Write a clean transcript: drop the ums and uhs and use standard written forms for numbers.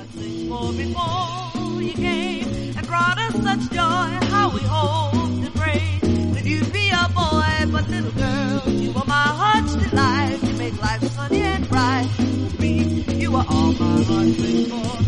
sing for before you came and brought us such joy. How we hoped and prayed that you'd be a boy, but little girl, you were my heart's delight. You make life sunny and bright. For me, you are all my heart sings for.